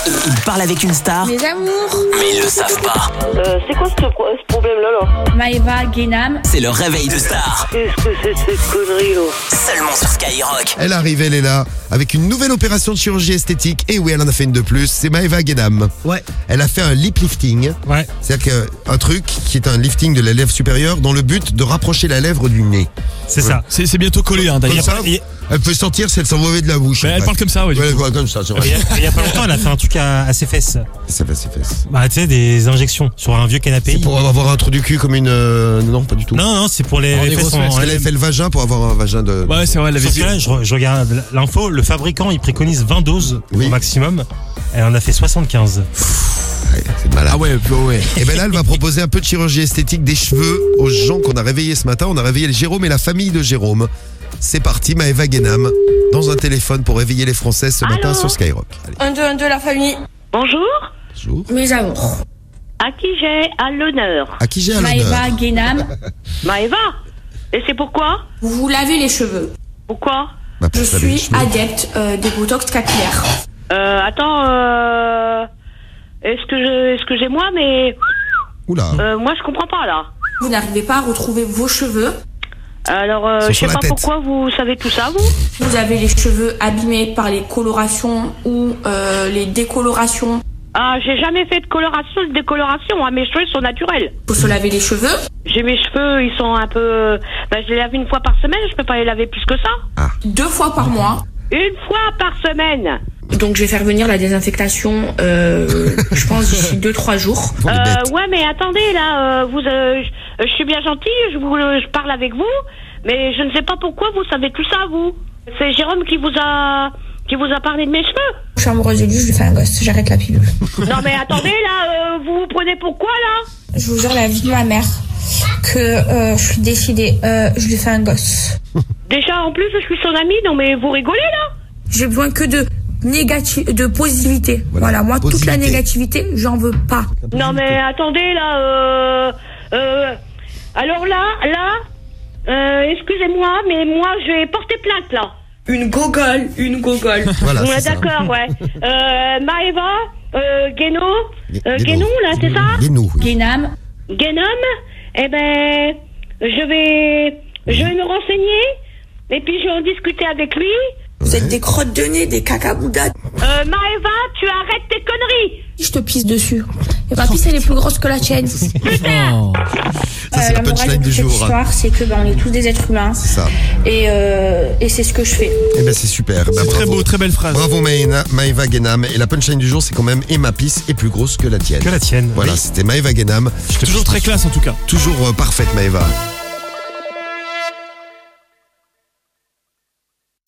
Ils parlent avec une star, Mes amours. mais ils le savent pas. C'est quoi ce problème-là là Maëva, Guénam. C'est le réveil de star, Qu'est-ce que c'est cette connerie là seulement sur Skyrock. Elle arrive, elle est là, avec une nouvelle opération de chirurgie esthétique. Et oui, elle en a fait une de plus. C'est Maëva Guénam. Ouais. Elle a fait un lip lifting. Ouais. C'est-à-dire qu'un truc qui est un lifting de la lèvre supérieure dans le but de rapprocher la lèvre du nez. C'est ça. C'est bientôt collé d'ailleurs. Comme ça, elle peut sentir si elle sent mauvais de la bouche. Mais elle après. parle comme ça, ouais. Ouais, comme ça, c'est vrai. Il y a pas longtemps, elle a fait un truc à ses fesses. Ça va, c'est fait. Bah, tu sais, des injections sur un vieux canapé. C'est pour avoir un trou du cul comme une... Non, pas du tout. Non, c'est pour les des fesses grosses en fesses. Elle avait fait le vagin pour avoir un vagin de... Ouais, c'est vrai, elle avait Sauf vu. que là, je regarde l'info, le fabricant, il préconise 20 doses Oui. au maximum. Elle en a fait 75. Ouais, c'est malade. Ah ouais, ouais. Et ben là, elle va proposer un peu de chirurgie esthétique des cheveux aux gens qu'on a réveillés ce matin. On a réveillé Jérôme et la famille de Jérôme. C'est parti, Maëva Guénam, dans un téléphone pour réveiller les Françaises ce matin sur Skyrock. Allez, 1, 2, la famille. Bonjour, bonjour. Mes amours. à qui j'ai à l'honneur À qui j'ai à l'honneur? Maëva, Guénam. Maëva. Et c'est pourquoi Vous vous lavez les cheveux. Pourquoi Bah, pour Je se laver les suis cheveux. adepte des botox capillaires. Attends, excusez-moi, mais Oula. moi je comprends pas là. Vous n'arrivez pas à retrouver vos cheveux. Alors, Ils sont je sur sais la pas tête. pourquoi vous savez tout ça, vous. Vous avez les cheveux abîmés par les colorations ou les décolorations. Ah, j'ai jamais fait de coloration, de décoloration. Hein. Mes cheveux sont naturels. Faut se laver les cheveux. J'ai mes cheveux, ils sont un peu... je les lave une fois par semaine, je peux pas les laver plus que ça. 2 fois par mois. Une fois par semaine. Donc je vais faire venir la désinfectation, je pense d'ici 2-3 jours. Pour les bêtes. Ouais, mais attendez, là, je suis bien gentille, je parle avec vous, mais je ne sais pas pourquoi vous savez tout ça, vous. C'est Jérôme qui vous a parlé de mes cheveux. Je suis amoureuse de lui, je lui fais un gosse, j'arrête la pilule. Non, mais attendez, là, vous vous prenez pourquoi, là? Je vous jure la vie de ma mère que je suis décidée, je lui fais un gosse. Déjà, en plus, je suis son amie, non, mais vous rigolez, là? J'ai besoin que de de positivité. Voilà, moi toute la Positivité. négativité, j'en veux pas. Non, mais attendez, là, alors là, excusez-moi, mais moi, je vais porter plainte, là. Une gogole. Voilà, Ouais, c'est ça. d'accord, ouais. Maëva, Guéno, Guéno, là, c'est ça? Guéno, oui. Guénam, Guénom, eh ben, je vais me renseigner, et puis je vais en discuter avec lui. vous êtes des crottes de nez, des cacaboudas. Maëva, tu arrêtes tes conneries. Je te pisse dessus. Et ma pisse elle est plus grosse que la tienne. Oh. Ça, c'est la morale punchline de du cette jour. histoire, c'est que on est tous des êtres humains. C'est ça. Et c'est ce que je fais. Eh ben, c'est super. Bah, C'est très bravo. beau, très belle phrase. Bravo Maëva Guénam. Et la punchline du jour, c'est quand même « Et ma pisse est plus grosse que la tienne ». Que la tienne. Voilà, Oui. c'était Maëva Guénam. Toujours très classe en tout cas. Toujours parfaite Maëva.